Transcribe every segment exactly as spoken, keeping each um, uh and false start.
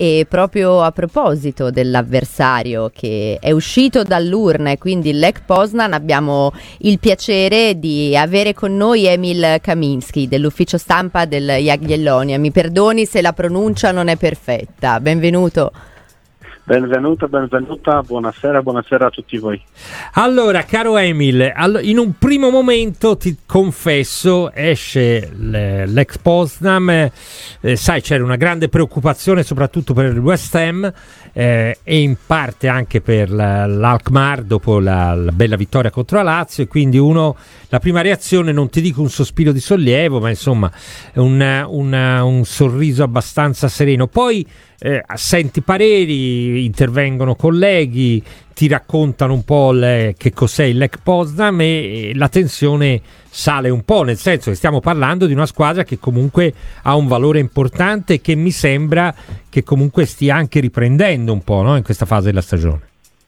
E proprio a proposito dell'avversario che è uscito dall'urna e quindi il Lech Poznan, abbiamo il piacere di avere con noi Emil Kaminski dell'ufficio stampa del Jagiellonia. Mi perdoni se la pronuncia non è perfetta. Benvenuto. Benvenuta, benvenuta, buonasera, buonasera a tutti voi. Allora, caro Emil, in un primo momento ti confesso, esce l'Lech Poznan, eh, sai, c'era una grande preoccupazione soprattutto per il West Ham eh, e in parte anche per la, l'Alkmaar dopo la, la bella vittoria contro la Lazio, e quindi uno, la prima reazione, non ti dico un sospiro di sollievo, ma insomma un, un, un sorriso abbastanza sereno. Poi Eh, senti pareri, intervengono colleghi, ti raccontano un po' le, che cos'è il Lech Poznan, e, e la tensione sale un po', nel senso che stiamo parlando di una squadra che comunque ha un valore importante e che mi sembra che comunque stia anche riprendendo un po', no, in questa fase della stagione.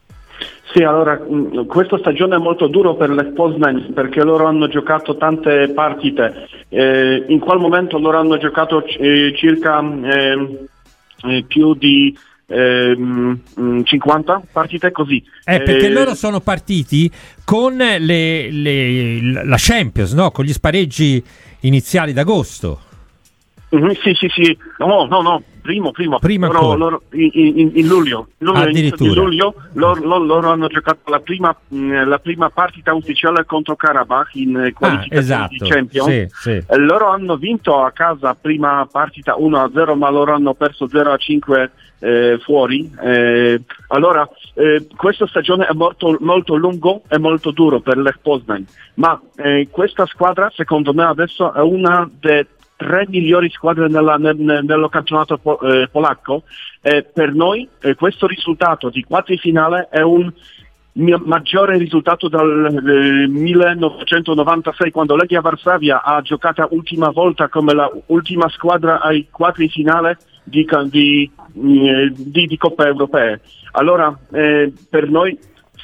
Sì, allora, questa stagione è molto dura per Lech Poznan perché loro hanno giocato tante partite, eh, in quel momento loro hanno giocato eh, circa eh, più di ehm, cinquanta partite così. Eh, perché eh, loro sono partiti con le, le, la Champions, no? Con gli spareggi iniziali d'agosto. Mm-hmm, sì, sì, sì. No, no, no. Primo, primo. Prima loro, loro, in, in, in luglio. luglio Addirittura. In luglio loro, loro, loro hanno giocato la prima, la prima partita ufficiale contro Karabakh in qualificazione ah, esatto. di Champions. Sì, sì. E loro hanno vinto a casa prima partita uno a zero, ma loro hanno perso zero a cinque eh, fuori. Eh, allora, eh, questa stagione è molto, molto lungo e molto duro per Lech Poznan, ma eh, questa squadra, secondo me, adesso è una delle tre migliori squadre nella, nel, nello campionato po, eh, polacco. Eh, per noi eh, questo risultato di quarti finale è un mi- maggiore risultato dal eh, millenovecentonovantasei, quando Legia Varsavia ha giocato ultima volta come la ultima squadra ai quarti finale di, di, di, di Coppe Europee. Allora eh, per noi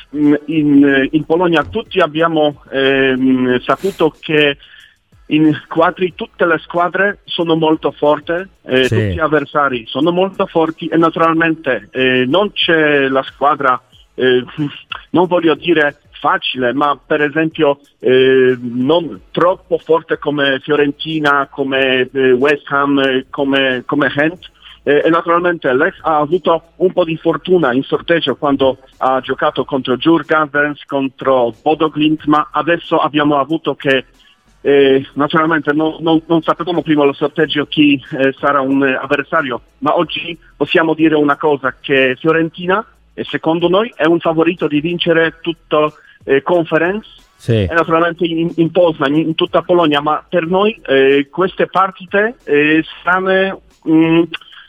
in, in Polonia tutti abbiamo eh, saputo che in quadri tutte le squadre sono molto forti, eh, sì. Tutti gli avversari sono molto forti e naturalmente eh, non c'è la squadra, eh, non voglio dire facile, ma per esempio eh, non troppo forte come Fiorentina, come eh, West Ham, eh, come, come Gent. Eh, e naturalmente Lech ha avuto un po' di fortuna in sorteggio quando ha giocato contro Djurgårdens, contro Bodo Glimt, ma adesso abbiamo avuto che Eh, naturalmente non, non, non sapevamo prima lo sorteggio chi eh, sarà un eh, avversario, ma oggi possiamo dire una cosa, che Fiorentina eh, secondo noi è un favorito di vincere tutta eh, conference, sì. E naturalmente in, in Poznan, in tutta Polonia, ma per noi eh, queste partite eh, saranno mm,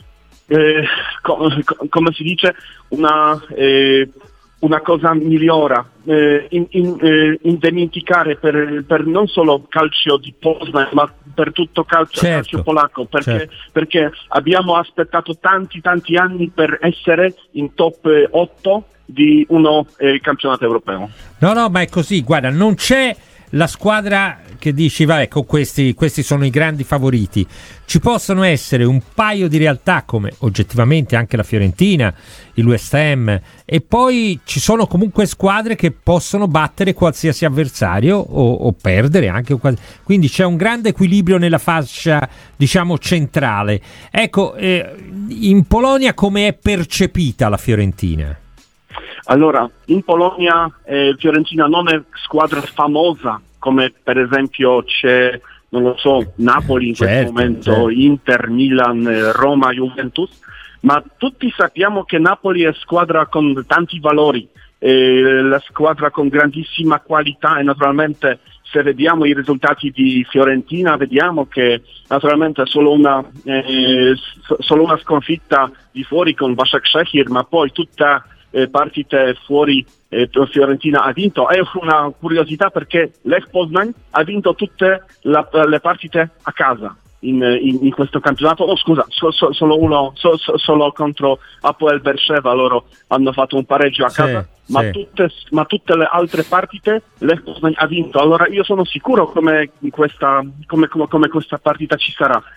eh, co- co- come si dice una eh, una cosa migliora, eh, in, in, eh, in dimenticare per, per non solo calcio di Poznan, ma per tutto calcio, certo. calcio polacco, perché, certo. perché abbiamo aspettato tanti tanti anni per essere in top otto di uno eh, campionato europeo. No, no, ma è così, guarda, non c'è la squadra che dici, vabbè, ecco, questi, questi sono i grandi favoriti. Ci possono essere un paio di realtà come oggettivamente anche la Fiorentina, il West Ham, e poi ci sono comunque squadre che possono battere qualsiasi avversario o, o perdere anche, quindi c'è un grande equilibrio nella fascia, diciamo, centrale. Ecco, eh, in Polonia come è percepita la Fiorentina? Allora, in Polonia eh, Fiorentina non è squadra famosa come per esempio c'è, non lo so, Napoli in certo, questo momento, certo. Inter, Milan, Roma, Juventus, ma tutti sappiamo che Napoli è squadra con tanti valori, eh, la squadra con grandissima qualità, e naturalmente se vediamo i risultati di Fiorentina vediamo che naturalmente solo una, eh, solo una sconfitta di fuori con Başakşehir, ma poi tutta Eh, partite fuori eh, Fiorentina ha vinto. È una curiosità perché Lech Poznan ha vinto tutte la, le partite a casa in, in, in questo campionato. Oh scusa, so, so, solo uno so, so, solo contro Hapoel Beersheva loro hanno fatto un pareggio a casa, sì, ma, sì. Tutte, ma tutte le altre partite Lech Poznan ha vinto. Allora io sono sicuro come questa, come, come, come questa partita ci sarà.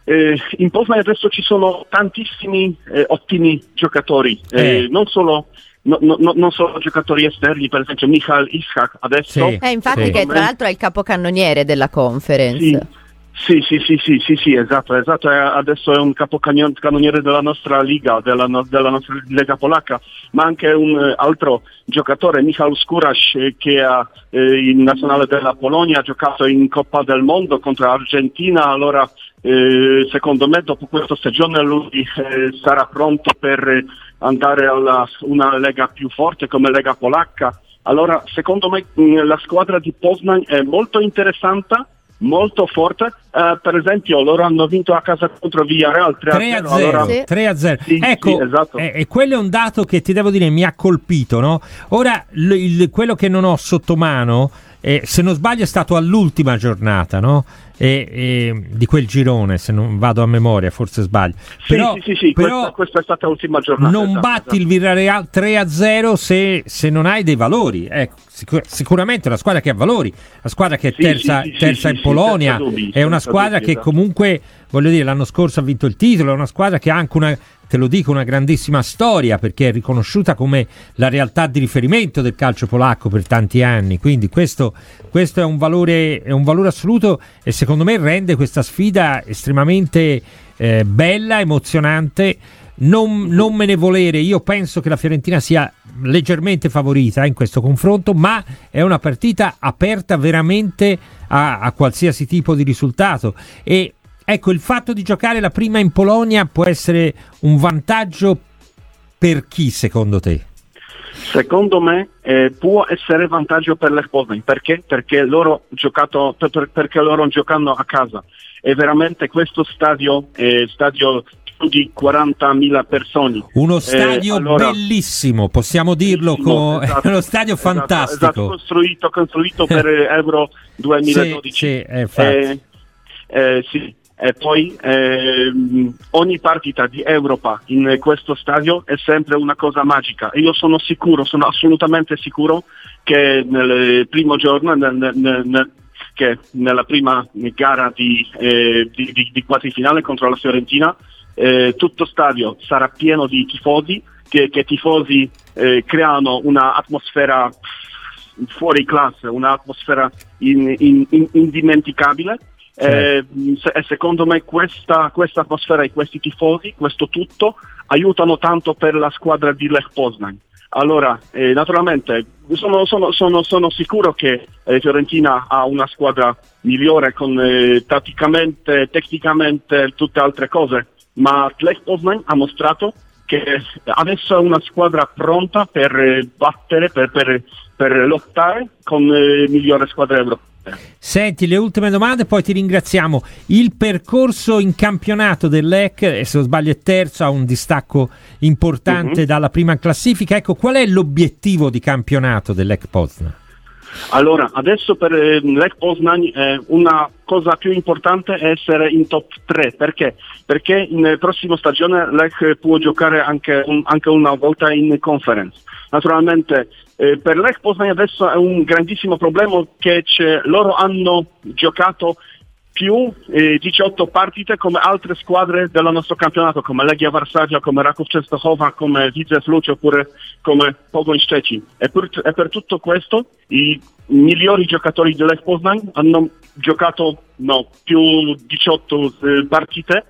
eh, in Poznań adesso ci sono tantissimi eh, ottimi giocatori, eh, non solo No, no, no, non solo giocatori esterni, per esempio Michal Ishak adesso. Sì, eh, infatti sì. Che tra l'altro è il capocannoniere della conference. Sì, sì, sì, sì, sì, sì, esatto, esatto. Adesso è un capocannoniere della nostra liga, della, no, della nostra lega polacca, ma anche un uh, altro giocatore, Michał Skóraś, eh, che ha eh, in nazionale della Polonia, ha giocato in Coppa del Mondo contro l'Argentina. Allora, eh, secondo me, dopo questa stagione lui eh, sarà pronto per andare a una lega più forte come Lega Polacca. Allora, secondo me, mh, la squadra di Poznań è molto interessante, molto forte. Uh, per esempio loro hanno vinto a casa contro Villarreal tre a zero. Allora... Sì. tre a zero. Sì, ecco, sì, esatto. E eh, quello è un dato che ti devo dire mi ha colpito, no? Ora l- il, quello che non ho sotto mano, eh, se non sbaglio è stato all'ultima giornata, no? E, e, di quel girone, se non vado a memoria, forse sbaglio. Però, sì, sì, sì, però questa, questa è stata l'ultima giornata. Non esatto, batti esatto. il Villarreal tre a zero se, se non hai dei valori. Ecco, sicur- sicuramente è una squadra che ha valori, la squadra che è sì, terza, sì, sì, terza sì, in Polonia, sì, dubbi, è una squadra dubbi, che esatto. comunque, voglio dire, l'anno scorso ha vinto il titolo, è una squadra che ha anche una, te lo dico, una grandissima storia, perché è riconosciuta come la realtà di riferimento del calcio polacco per tanti anni, quindi questo, questo è un valore, è un valore assoluto, e secondo me rende questa sfida estremamente eh, bella, emozionante. Non, non me ne volere, io penso che la Fiorentina sia leggermente favorita in questo confronto, ma è una partita aperta veramente a, a qualsiasi tipo di risultato. E ecco, il fatto di giocare la prima in Polonia può essere un vantaggio per chi, secondo te? Secondo me eh, può essere vantaggio per l'Lech Poznań. Perché? Perché loro giocato per, per, perché loro giocano a casa, e veramente questo stadio è stadio più di quarantamila persone. Uno stadio eh, allora, bellissimo, possiamo dirlo, con... esatto, è uno stadio esatto, fantastico. Esatto, costruito, costruito per Euro duemiladodici. Sì, sì, eh, infatti. Eh, eh, sì. E poi eh, ogni partita di Europa in questo stadio è sempre una cosa magica, e io sono sicuro, sono assolutamente sicuro che nel primo giorno, nel, nel, nel, che nella prima gara di, eh, di, di, di quadrifinale contro la Fiorentina, eh, tutto stadio sarà pieno di tifosi, che, che tifosi eh, creano una atmosfera fuori classe, un'atmosfera in, in, in, indimenticabile. Eh, e secondo me questa, questa atmosfera e questi tifosi, questo tutto, aiutano tanto per la squadra di Lech Poznań. Allora, eh, naturalmente sono, sono, sono, sono sicuro che eh, Fiorentina ha una squadra migliore con eh, tatticamente, tecnicamente, tutte altre cose, ma Lech Poznań ha mostrato che adesso è una squadra pronta per eh, battere, per, per, per lottare con le eh, migliori squadre europee. Senti, le ultime domande, poi ti ringraziamo. Il percorso in campionato del Lech, se non sbaglio è terzo, ha un distacco importante uh-huh. dalla prima classifica. Ecco, qual è l'obiettivo di campionato del Lech Poznań? Allora, adesso per eh, Lech Poznań eh, una cosa più importante è essere in top tre. Perché? Perché in prossima stagione Lech può giocare anche, un, anche una volta in conference. Naturalmente eh, per Lech Poznań adesso è un grandissimo problema che c'è, loro hanno giocato più eh, diciotto partite come altre squadre del nostro campionato, come Legia Varsavia, come Raków Częstochowa, come Widzew Łódź oppure come Pogoń Szczecin. E per, e per tutto questo i migliori giocatori di Lech Poznań hanno giocato no, più diciotto eh, partite.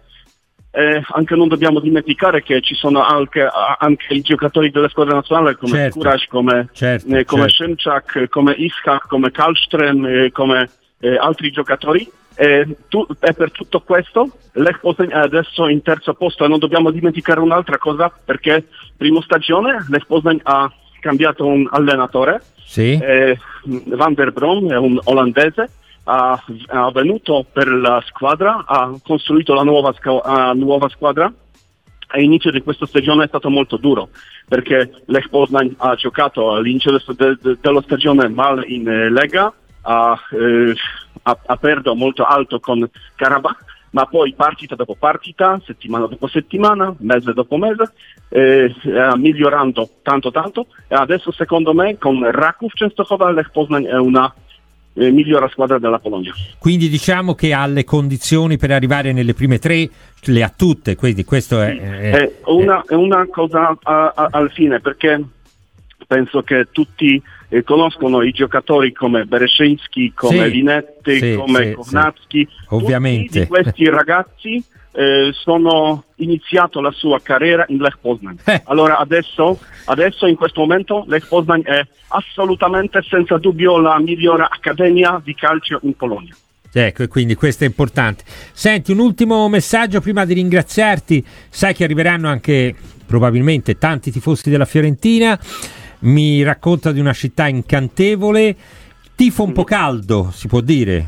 Eh, anche non dobbiamo dimenticare che ci sono anche, anche i giocatori delle squadre nazionali come certo. Skóraś, come, certo, eh, come certo. Szymczak, come Ishak, come Kallström, eh, come eh, altri giocatori. E, tu, e per tutto questo Lech Poznań è adesso in terzo posto, e non dobbiamo dimenticare un'altra cosa, perché prima stagione Lech Poznań ha cambiato un allenatore, sì. eh, Van der Brom è un olandese. Ha, ha venuto per la squadra, ha costruito la nuova, uh, nuova squadra, e l'inizio di questa stagione è stato molto duro, perché Lech Poznań ha giocato all'inizio de, de, de, della stagione male in eh, Lega, ha, eh, ha, ha perso molto alto con Karabakh, ma poi partita dopo partita, settimana dopo settimana, mese dopo mese, eh, eh, migliorando tanto tanto, e adesso secondo me con Raków Częstochowa Lech Poznań è una eh, migliore squadra della Polonia. Quindi diciamo che ha le condizioni per arrivare nelle prime tre, le ha tutte, quindi questo è... è, è, una, è una cosa a, a, al fine, perché penso che tutti eh, conoscono i giocatori come Bereszyński, come sì, Linetti, sì, come sì, Kornacki. sì. Ovviamente. Tutti di questi ragazzi eh, sono iniziato la sua carriera in Lech Poznań. Eh. Allora adesso, adesso in questo momento Lech Poznań è assolutamente senza dubbio la migliore accademia di calcio in Polonia. Ecco, e quindi questo è importante. Senti, un ultimo messaggio prima di ringraziarti. Sai che arriveranno anche probabilmente tanti tifosi della Fiorentina. Mi racconta di una città incantevole, tifo un po' caldo, si può dire.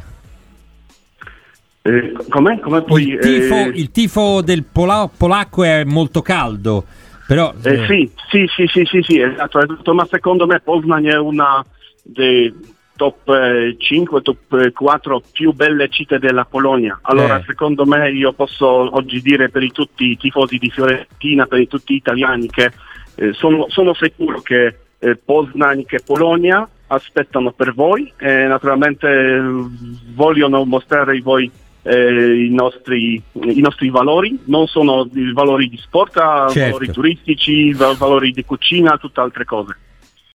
Eh, com'è? Come poi, il, tifo, eh... il tifo del pola- polacco è molto caldo, però... Eh, eh... Sì, sì, sì, sì, sì, sì, esatto, esatto, ma secondo me Poznań è una dei top eh, cinque, top quattro più belle città della Polonia. Allora, eh. secondo me io posso oggi dire per i, tutti i tifosi di Fiorentina, per i, tutti gli italiani, che eh, sono, sono sicuro che eh, Poznań, che Polonia aspettano per voi e naturalmente eh, vogliono mostrare voi eh, i, nostri, i nostri valori, non sono i valori di sport, certo. valori turistici, valori di cucina, tutte altre cose.